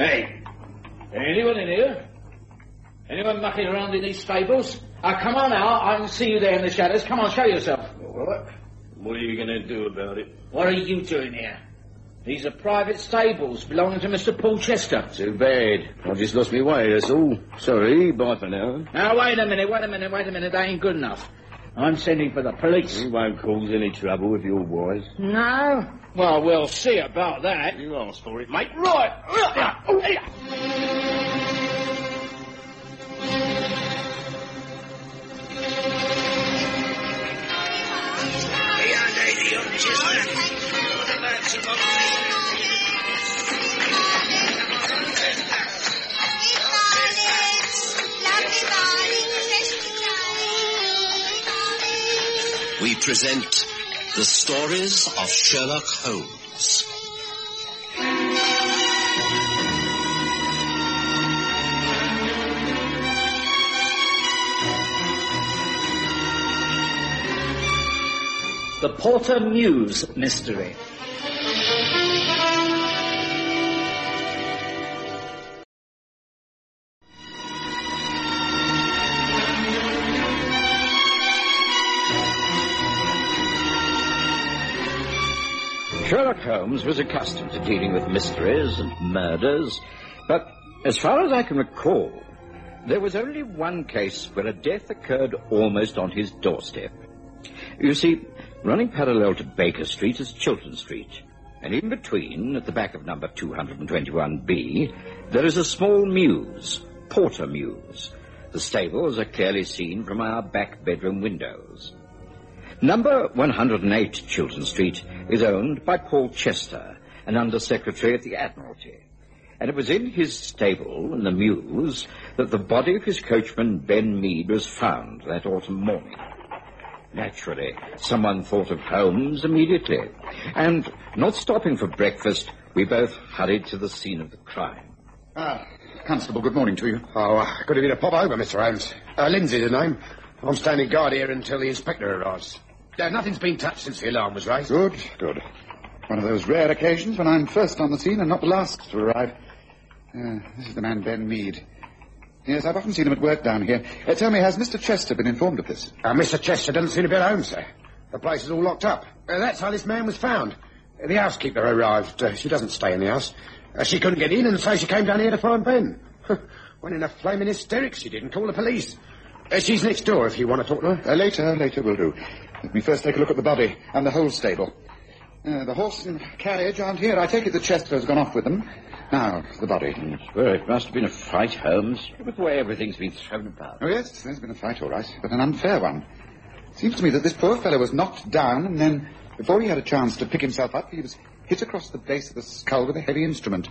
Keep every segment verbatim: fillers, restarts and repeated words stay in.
Hey, anyone in here? Anyone mucking around in these stables? Uh, come on out, I can see you there in the shadows. Come on, show yourself. All right. What are you going to do about it? What are you doing here? These are private stables belonging to Mister Paul Chester. Too bad. I just lost my way, that's all. Sorry, bye for now. Now, wait a minute, wait a minute, wait a minute. That ain't good enough. I'm sending for the police. You won't cause any trouble with your boys. No? Well, we'll see about that. You asked for it, mate. Right. We present the stories of Sherlock Holmes. The Porter Mews Mystery. Sherlock Holmes was accustomed to dealing with mysteries and murders, but as far as I can recall, there was only one case where a death occurred almost on his doorstep. You see, running parallel to Baker Street is Chiltern Street, and in between, at the back of number two twenty-one B, there is a small mews, Porter Mews. The stables are clearly seen from our back bedroom windows. Number one oh eight Chiltern Street is owned by Paul Chester, an Under-Secretary at the Admiralty. And it was in his stable, in the mews, that the body of his coachman, Ben Mead, was found that autumn morning. Naturally, someone thought of Holmes immediately. And, not stopping for breakfast, we both hurried to the scene of the crime. Ah, Constable, good morning to you. Oh, uh, could have been a pop over, Mister Holmes. Uh, Lindsay's the name. I'm standing guard here until the inspector arrives. Uh, nothing's been touched since the alarm was raised. Good, good. One of those rare occasions when I'm first on the scene and not the last to arrive. Uh, this is the man, Ben Mead. Yes, I've often seen him at work down here. Uh, tell me, has Mister Chester been informed of this? Uh, Mister Chester doesn't seem to be at home, sir. The place is all locked up. Uh, that's how this man was found. Uh, the housekeeper arrived. Uh, she doesn't stay in the house. Uh, she couldn't get in, and so she came down here to find Ben. Went in a flaming hysterics, she did, and called the police. Uh, she's next door if you want to talk to her. Uh, later, later will do. Let me first take a look at the body and the whole stable. Uh, the horse and carriage aren't here. I take it that Chester has gone off with them. Now, the body. Well, it must have been a fight, Holmes. Look at the way everything's been thrown about. Oh, yes, there's been a fight, all right, but an unfair one. It seems to me that this poor fellow was knocked down, and then, before he had a chance to pick himself up, he was hit across the base of the skull with a heavy instrument.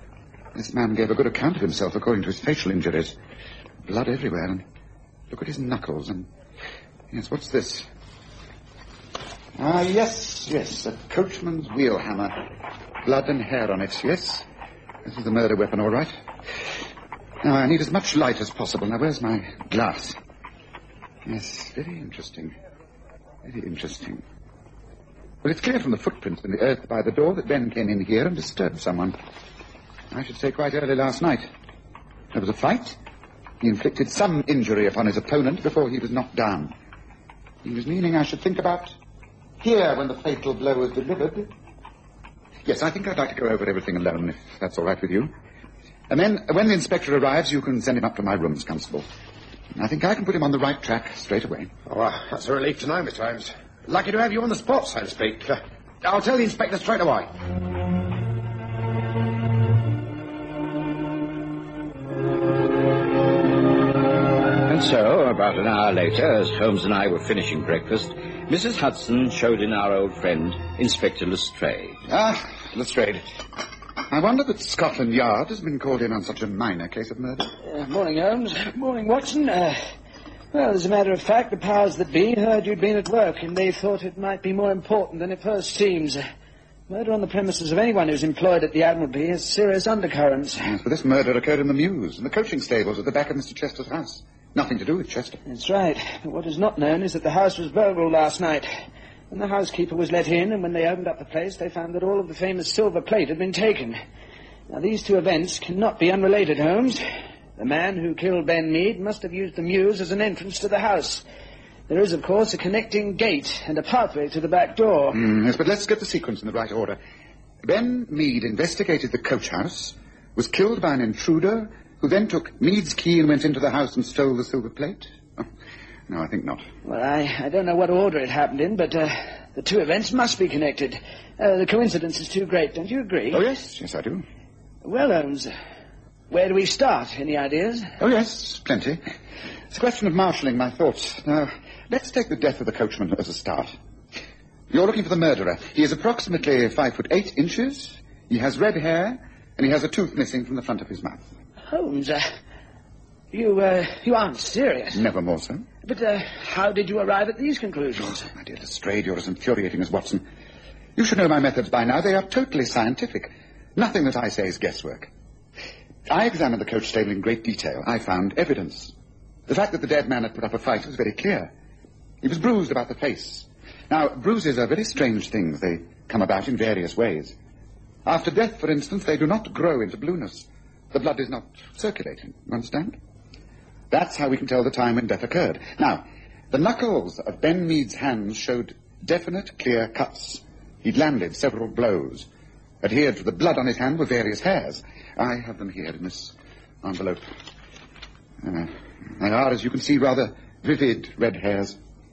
This man gave a good account of himself according to his facial injuries. Blood everywhere, and look at his knuckles, and... Yes, what's this? Ah, yes, yes, a coachman's wheel hammer. Blood and hair on it, yes. This is the murder weapon, all right. Now, I need as much light as possible. Now, where's my glass? Yes, very interesting. Very interesting. Well, it's clear from the footprints in the earth by the door that Ben came in here and disturbed someone. I should say quite early last night. There was a fight. He inflicted some injury upon his opponent before he was knocked down. He was leaning, I should think, about here when the fatal blow was delivered. Yes, I think I'd like to go over everything alone, if that's all right with you. And then, when the inspector arrives, you can send him up to my rooms, Constable. I think I can put him on the right track straight away. Oh, uh, that's a relief to know, Mister Holmes. Lucky to have you on the spot, so to speak. Uh, I'll tell the inspector straight away. And so, about an hour later, as Holmes and I were finishing breakfast, Missus Hudson showed in our old friend, Inspector Lestrade. Ah, Lestrade. I wonder that Scotland Yard has been called in on such a minor case of murder. Uh, morning, Holmes. Morning, Watson. Uh, well, as a matter of fact, the powers that be heard you'd been at work, and they thought it might be more important than it first seems. Uh, murder on the premises of anyone who's employed at the Admiralty has serious undercurrents. Yes, but this murder occurred in the mews, in the coaching stables at the back of Mister Chester's house. Nothing to do with Chester. That's right. But what is not known is that the house was burgled last night. And the housekeeper was let in, and when they opened up the place, they found that all of the famous silver plate had been taken. Now, these two events cannot be unrelated, Holmes. The man who killed Ben Mead must have used the mews as an entrance to the house. There is, of course, a connecting gate and a pathway to the back door. Mm, yes, but let's get the sequence in the right order. Ben Mead investigated the coach house, was killed by an intruder, who then took Mead's key and went into the house and stole the silver plate? Oh, no, I think not. Well, I, I don't know what order it happened in, but uh, the two events must be connected. Uh, the coincidence is too great, don't you agree? Oh, yes, yes, I do. Well, Holmes, where do we start? Any ideas? Oh, yes, plenty. It's a question of marshalling my thoughts. Now, let's take the death of the coachman as a start. You're looking for the murderer. He is approximately five foot eight inches. He has red hair, and he has a tooth missing from the front of his mouth. Holmes, uh, you, uh, you aren't serious. Never more so. But, uh, how did you arrive at these conclusions? Oh, my dear Lestrade, you're as infuriating as Watson. You should know my methods by now. They are totally scientific. Nothing that I say is guesswork. I examined the coach stable in great detail. I found evidence. The fact that the dead man had put up a fight was very clear. He was bruised about the face. Now, bruises are very strange things. They come about in various ways. After death, for instance, they do not grow into blueness. The blood is not circulating. You understand? That's how we can tell the time when death occurred. Now, the knuckles of Ben Mead's hands showed definite, clear cuts. He'd landed several blows. Adhered to the blood on his hand were various hairs. I have them here in this envelope. Uh, they are, as you can see, rather vivid red hairs.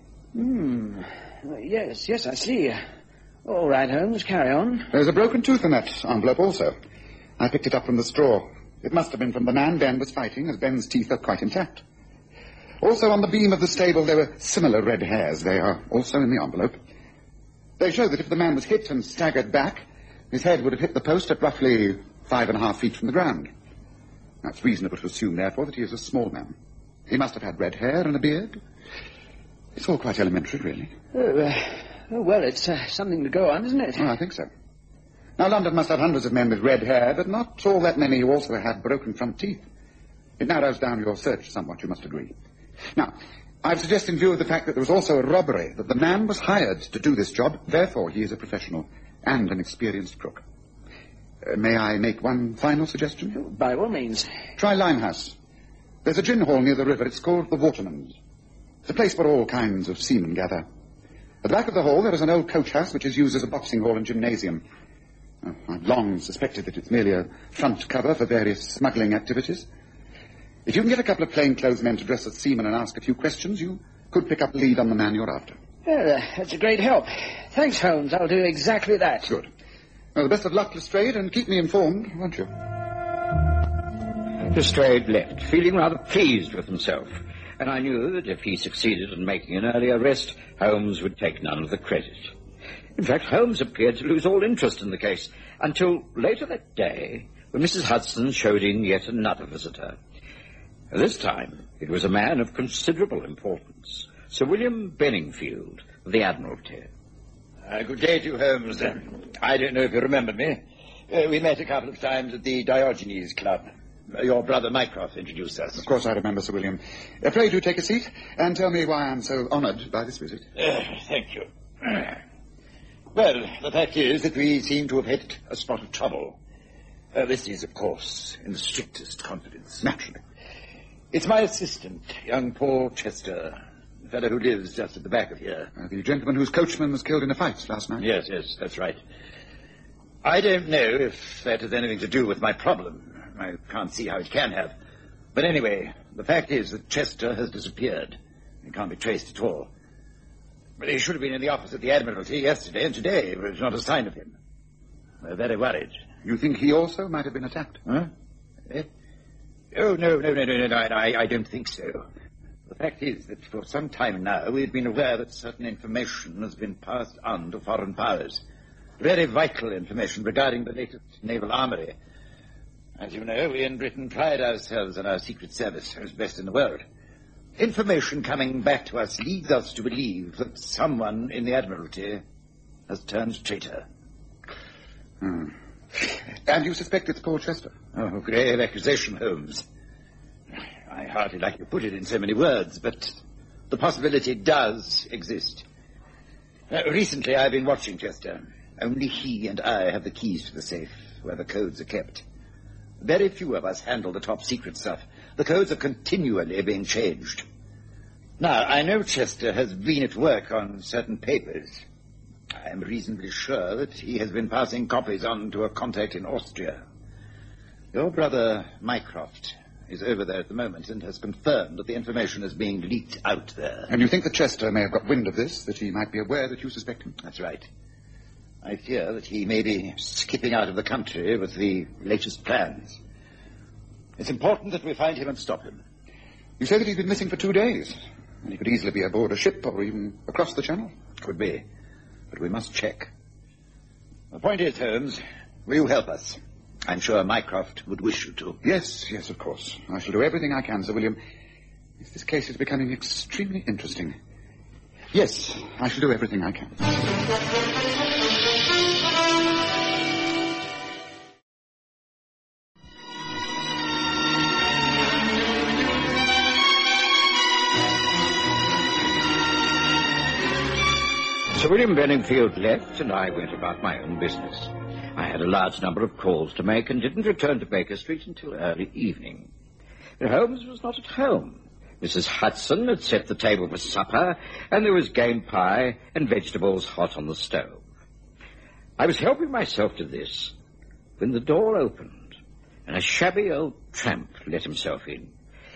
Hmm. Well, yes, yes, I see. All right, Holmes, carry on. There's a broken tooth in that envelope also. I picked it up from the straw. It must have been from the man Ben was fighting, as Ben's teeth are quite intact. Also, on the beam of the stable, there were similar red hairs. They are also in the envelope. They show that if the man was hit and staggered back, his head would have hit the post at roughly five and a half feet from the ground. Now, it's reasonable to assume, therefore, that he is a small man. He must have had red hair and a beard. It's all quite elementary, really. Oh, uh, oh well, it's uh, something to go on, isn't it? Oh, I think so. Now, London must have hundreds of men with red hair, but not all that many who also had broken front teeth. It narrows down your search somewhat, you must agree. Now, I've suggested in view of the fact that there was also a robbery, that the man was hired to do this job, therefore he is a professional and an experienced crook. Uh, may I make one final suggestion? By all means. Try Limehouse. There's a gin hall near the river. It's called the Waterman's. It's a place where all kinds of seamen gather. At the back of the hall, there is an old coach house which is used as a boxing hall and gymnasium. Oh, I've long suspected that it's merely a front cover for various smuggling activities. If you can get a couple of plainclothes men to dress as seamen and ask a few questions, you could pick up a lead on the man you're after. Well, uh, that's a great help. Thanks, Holmes. I'll do exactly that. Good. Well, the best of luck, Lestrade, and keep me informed, won't you? Lestrade left, feeling rather pleased with himself, and I knew that if he succeeded in making an early arrest, Holmes would take none of the credit. In fact, Holmes appeared to lose all interest in the case, until later that day, when Missus Hudson showed in yet another visitor. This time, it was a man of considerable importance, Sir William Benningfield, of the Admiralty. Uh, good day to you, Holmes. Uh, I don't know if you remember me. Uh, we met a couple of times at the Diogenes Club. Uh, your brother Mycroft introduced us. Of course I remember, Sir William. Uh, pray do take a seat and tell me why I'm so honoured by this visit. Uh, thank you. Well, the fact is that we seem to have hit a spot of trouble. Uh, this is, of course, in the strictest confidence. Naturally. It's my assistant, young Paul Chester, the fellow who lives just at the back of here. Uh, the gentleman whose coachman was killed in a fight last night? Yes, yes, that's right. I don't know if that has anything to do with my problem. I can't see how it can have. But anyway, the fact is that Chester has disappeared. He can't be traced at all. But he should have been in the office at the Admiralty yesterday, and today there was not a sign of him. We're very worried. You think he also might have been attacked? Huh? Eh? Oh, no, no, no, no, no, no, I, I don't think so. The fact is that for some time now we've been aware that certain information has been passed on to foreign powers. Very vital information regarding the latest naval armory. As you know, we in Britain pride ourselves on our secret service as best in the world. Information coming back to us leads us to believe that someone in the Admiralty has turned traitor. Hmm. And you suspect it's Paul Chester? Oh, grave accusation, Holmes. I hardly like to put it in so many words, but the possibility does exist. Uh, recently I've been watching Chester. Only he and I have the keys to the safe where the codes are kept. Very few of us handle the top-secret stuff. The codes are continually being changed. Now, I know Chester has been at work on certain papers. I am reasonably sure that he has been passing copies on to a contact in Austria. Your brother, Mycroft, is over there at the moment and has confirmed that the information is being leaked out there. And you think that Chester may have got wind of this, that he might be aware that you suspect him? That's right. I fear that he may be skipping out of the country with the latest plans. It's important that we find him and stop him. You say that he's been missing for two days. And he could easily be aboard a ship or even across the channel. Could be. But we must check. The point is, Holmes, will you help us? I'm sure Mycroft would wish you to. Yes, yes, of course. I shall do everything I can, Sir William. This case is becoming extremely interesting. Yes, I shall do everything I can. Sir William Benningfield left, and I went about my own business. I had a large number of calls to make and didn't return to Baker Street until early evening. But Holmes was not at home. Missus Hudson had set the table for supper, and there was game pie and vegetables hot on the stove. I was helping myself to this when the door opened, and a shabby old tramp let himself in.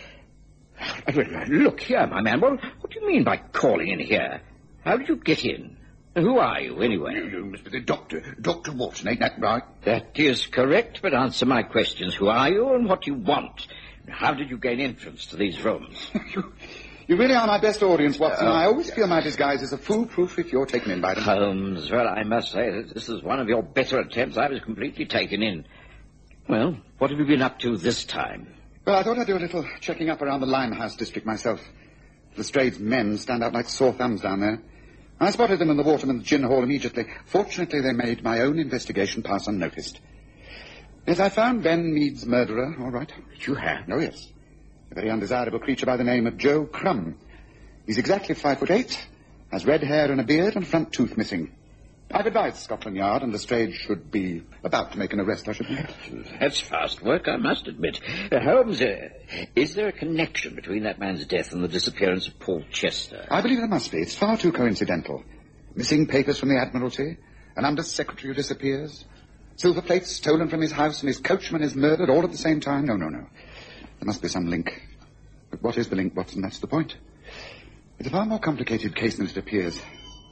Look here, my man, well, what do you mean by calling in here? How did you get in? Who are you, anyway? You, you must be the doctor. Doctor Watson, ain't that right? That is correct, but answer my questions. Who are you and what do you want? How did you gain entrance to these rooms? you, you really are my best audience, Watson. Uh, I always feel my disguise is a foolproof if you're taken in by them. Holmes, well, I must say that this is one of your better attempts. I was completely taken in. Well, what have you been up to this time? Well, I thought I'd do a little checking up around the Limehouse district myself. Lestrade's men stand out like sore thumbs down there. I spotted them in the Waterman's Gin Hall immediately. Fortunately, they made my own investigation pass unnoticed. Yes, I found Ben Mead's murderer, all right. You have? Oh, yes. A very undesirable creature by the name of Joe Crumb. He's exactly five foot eight, has red hair and a beard and a front tooth missing. I've advised Scotland Yard, and Lestrade should be about to make an arrest, I should think. That's fast work, I must admit. Uh, Holmes, uh, is there a connection between that man's death and the disappearance of Paul Chester? I believe there must be. It's far too coincidental. Missing papers from the Admiralty, an Under-Secretary who disappears, silver plates stolen from his house, and his coachman is murdered all at the same time. No, no, no. There must be some link. But what is the link, Watson? That's the point. It's a far more complicated case than it appears.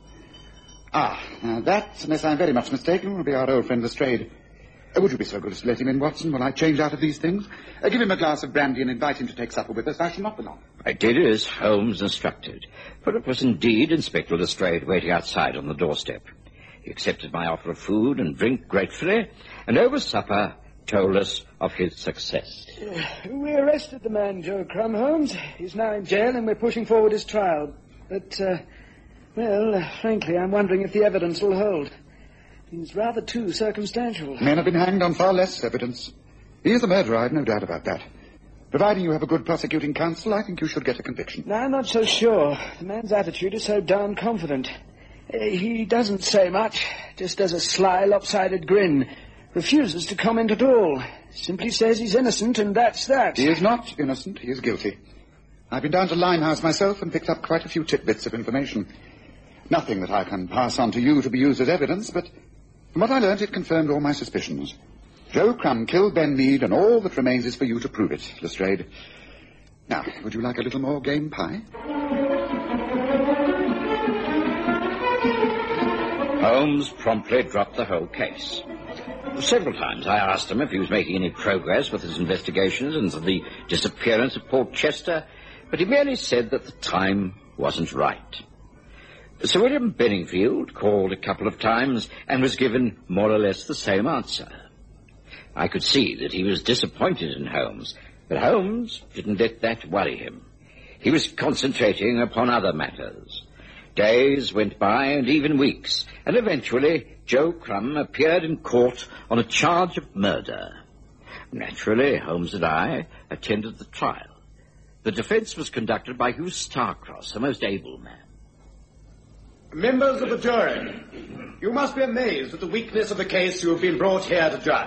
Ah, now that, unless I'm very much mistaken, will be our old friend Lestrade. Uh, would you be so good as to let him in, Watson, while I change out of these things? Uh, give him a glass of brandy and invite him to take supper with us. I shall not be long. I did as Holmes instructed, for it was indeed Inspector Lestrade waiting outside on the doorstep. He accepted my offer of food and drink gratefully, and over supper told us of his success. Uh, we arrested the man, Joe Crumb, Holmes. He's now in jail, and we're pushing forward his trial. But, uh... Well, uh, frankly, I'm wondering if the evidence will hold. It's rather too circumstantial. Men have been hanged on far less evidence. He is a murderer, I've no doubt about that. Providing you have a good prosecuting counsel, I think you should get a conviction. No, I'm not so sure. The man's attitude is so darn confident. Uh, he doesn't say much, just does a sly, lopsided grin. Refuses to comment at all. Simply says he's innocent, and that's that. He is not innocent. He is guilty. I've been down to Limehouse myself and picked up quite a few tidbits of information. Nothing that I can pass on to you to be used as evidence, but from what I learned, it confirmed all my suspicions. Joe Crumb killed Ben Mead, and all that remains is for you to prove it, Lestrade. Now, would you like a little more game pie? Holmes promptly dropped the whole case. Several times I asked him if he was making any progress with his investigations into the disappearance of Paul Chester, but he merely said that the time wasn't right. Sir William Benningfield called a couple of times and was given more or less the same answer. I could see that he was disappointed in Holmes, but Holmes didn't let that worry him. He was concentrating upon other matters. Days went by and even weeks, and eventually Joe Crumb appeared in court on a charge of murder. Naturally, Holmes and I attended the trial. The defense was conducted by Hugh Starcross, a most able man. Members of the jury, you must be amazed at the weakness of the case you have been brought here to judge.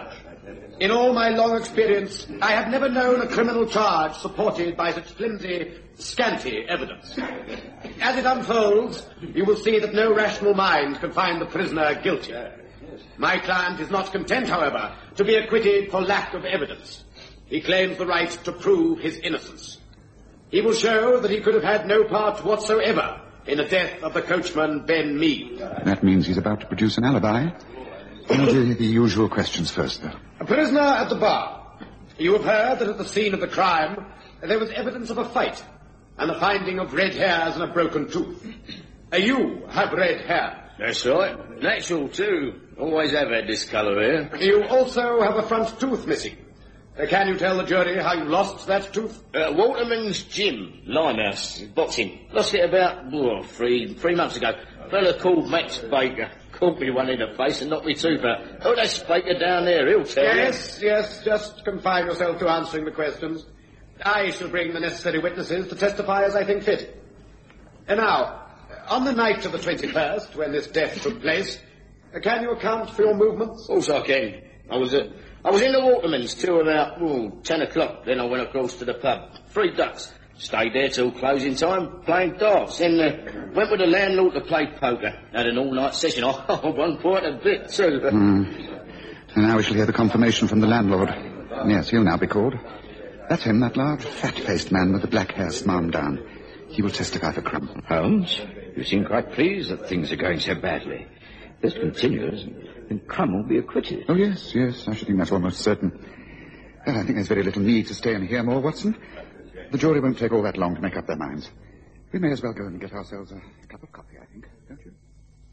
In all my long experience, I have never known a criminal charge supported by such flimsy, scanty evidence. As it unfolds, you will see that no rational mind can find the prisoner guilty. My client is not content, however, to be acquitted for lack of evidence. He claims the right to prove his innocence. He will show that he could have had no part whatsoever in the death of the coachman, Ben Mead. That means he's about to produce an alibi. I'll do the usual questions first, though. A prisoner at the bar. You have heard that at the scene of the crime, there was evidence of a fight and the finding of red hairs and a broken tooth. Uh, you have red hair. That's right. Natural, too. Always have had this colour here. You also have a front tooth missing. Uh, can you tell the jury how you lost that tooth? Uh, Waterman's gym, Limehouse, boxing. Lost it about oh, three three months ago. A fella called Max Baker caught me one in the face and knocked me tooth out. Oh, that's Baker down there, he'll tell you. Yes, yes, just confine yourself to answering the questions. I shall bring the necessary witnesses to testify as I think fit. And now, on the night of the twenty-first, when this death took place, uh, can you account for your movements? Of course I can. I was at... I was in the Waterman's till about oh, ten o'clock. Then I went across to the pub. Three Ducks. Stayed there till closing time, playing darts. Then uh, went with the landlord to play poker. Had an all-night session. I won quite a bit, too. Mm. And now we shall hear the confirmation from the landlord. Yes, he'll now be called. That's him, that large, fat-faced man with the black hair smarmed down. He will testify for Crum. Holmes, you seem quite pleased that things are going so badly. If this continues, then Crum will be acquitted. Oh, yes, yes, I should think that's almost certain. Well, I think there's very little need to stay and hear more, Watson. The jury won't take all that long to make up their minds. We may as well go in and get ourselves a cup of coffee, I think, don't you?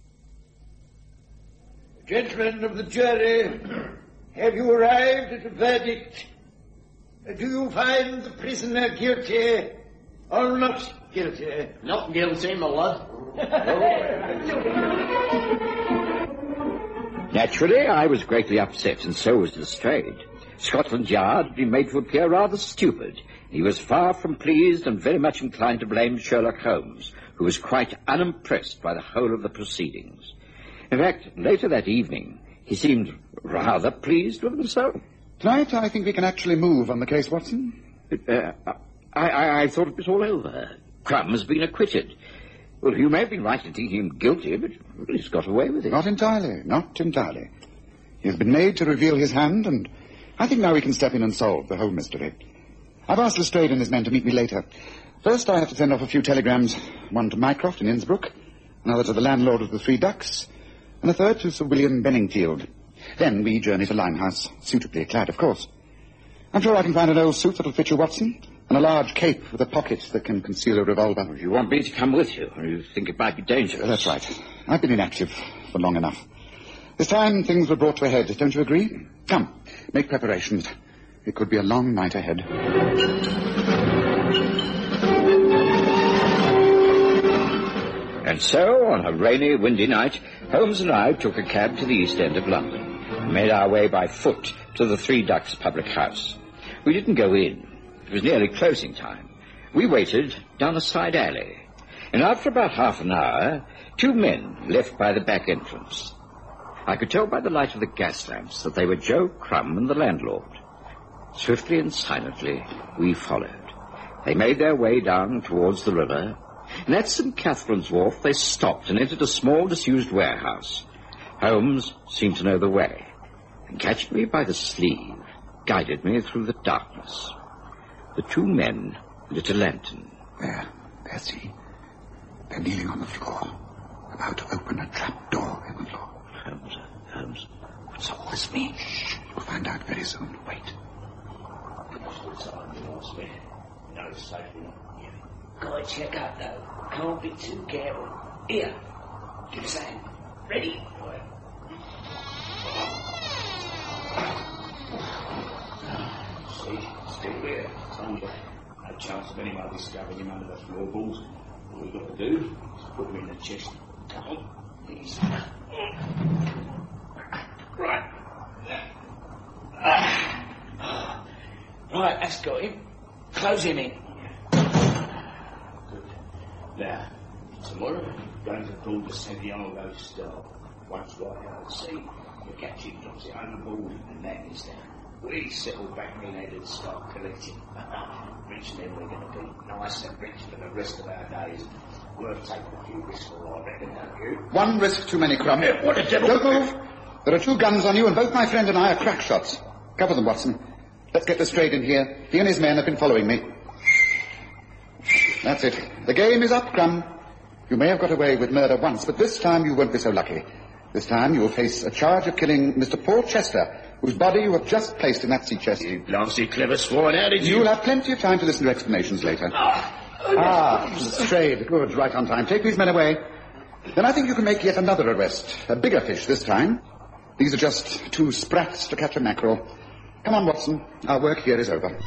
Gentlemen of the jury, have you arrived at a verdict? Do you find the prisoner guilty or not guilty? Not guilty, my lord. Naturally, I was greatly upset, and so was Lestrade. Scotland Yard had been made to appear rather stupid. He was far from pleased and very much inclined to blame Sherlock Holmes, who was quite unimpressed by the whole of the proceedings. In fact, later that evening, he seemed rather pleased with himself. Tonight, I think we can actually move on the case, Watson. Uh, I, I, I thought it was all over. Crum has been acquitted. Well, you may have been right in thinking him guilty, but well, he's got away with it. Not entirely, not entirely. He has been made to reveal his hand, and I think now we can step in and solve the whole mystery. I've asked Lestrade and his men to meet me later. First, I have to send off a few telegrams, one to Mycroft in Innsbruck, another to the landlord of the Three Ducks, and a third to Sir William Benningfield. Then we journey to Limehouse, suitably clad, of course. I'm sure I can find an old suit that'll fit you, Watson, and a large cape with a pocket that can conceal a revolver. Well, you want me to come with you, or you think it might be dangerous? That's right. I've been inactive for long enough. This time, things were brought to a head, don't you agree? Come, make preparations. It could be a long night ahead. And so, on a rainy, windy night, Holmes and I took a cab to the east end of London and made our way by foot to the Three Ducks public house. We didn't go in. It was nearly closing time. We waited down a side alley, and after about half an hour, two men left by the back entrance. I could tell by the light of the gas lamps that they were Joe Crum and the landlord. Swiftly and silently, we followed. They made their way down towards the river, and at Saint Catherine's Wharf they stopped and entered a small disused warehouse. Holmes seemed to know the way, and catching me by the sleeve, guided me through the darkness. The two men lit a lantern. There, there, see. They're kneeling on the floor, about to open a trap door in the floor. Holmes, Holmes, what's all this mean? Shh, you'll find out very soon. Wait. No safety. Gotta check out, though. Can't be too careful. Here, give us a hand. Ready? See, still there. No chance of anyone discovering him under the floorboards. All we've got to do is put him in the chest. Come on. Easy. Right. Right, that's got him. Close him in. Good. Now, tomorrow, going to pull the Santiago Star. Once right out at sea, The captain drops it overboard and that is down. We settle back in head and start collecting. Rich then we're going to be nice and rich for the rest of our days. Worth taking a few risks for, I reckon, don't you? One risk too many, Crumb. Yeah, what a devil. Don't move. There are two guns on you, and both my friend and I are crack shots. Cover them, Watson. Let's get this straight in here. He and his men have been following me. That's it. The game is up, Crumb. You may have got away with murder once, but this time you won't be so lucky. This time you will face a charge of killing Mister Paul Chester, whose body you have just placed in that sea chest. You blasted clever swine, how did you... You'll have plenty of time to listen to explanations later. Ah, Strayed. Good, right on time. Take these men away. Then I think you can make yet another arrest. A bigger fish this time. These are just two sprats to catch a mackerel. Come on, Watson. Our work here is over.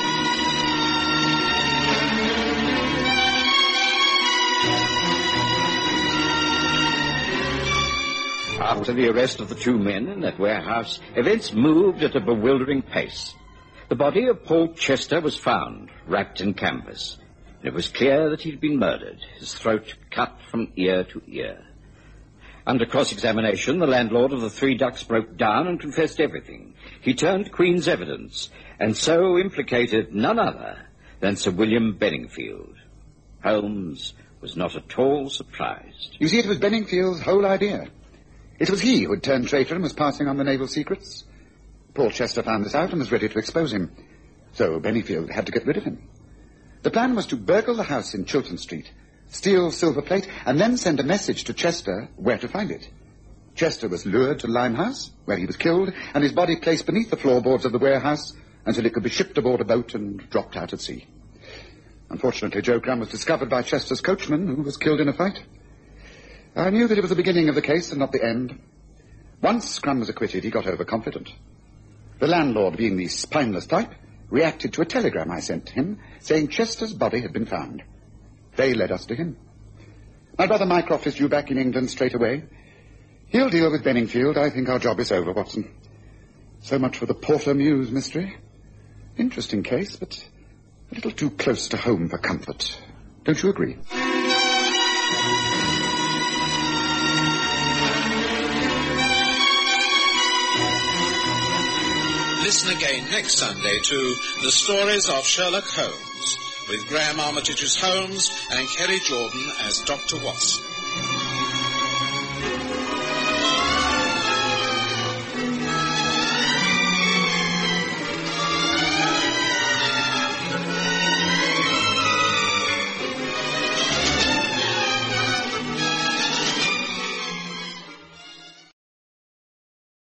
After the arrest of the two men in that warehouse, events moved at a bewildering pace. The body of Paul Chester was found, wrapped in canvas. It was clear that he'd been murdered, his throat cut from ear to ear. Under cross-examination, the landlord of the Three Ducks broke down and confessed everything. He turned to Queen's evidence, and so implicated none other than Sir William Benningfield. Holmes was not at all surprised. You see, it was Benningfield's whole idea. It was he who had turned traitor and was passing on the naval secrets. Paul Chester found this out and was ready to expose him. So Benningfield had to get rid of him. The plan was to burgle the house in Chiltern Street, steal silver plate, and then send a message to Chester where to find it. Chester was lured to Limehouse, where he was killed, and his body placed beneath the floorboards of the warehouse until it could be shipped aboard a boat and dropped out at sea. Unfortunately, Joe Crumb was discovered by Chester's coachman, who was killed in a fight. I knew that it was the beginning of the case and not the end. Once Crumb was acquitted, he got overconfident. The landlord, being the spineless type, reacted to a telegram I sent him, saying Chester's body had been found. They led us to him. My brother Mycroft is due back in England straight away. He'll deal with Benningfield. I think our job is over, Watson. So much for the Porter Mews mystery. Interesting case, but a little too close to home for comfort. Don't you agree? Listen again next Sunday to The Stories of Sherlock Holmes, with Graham Armitage's Holmes and Kerry Jordan as Doctor Watson.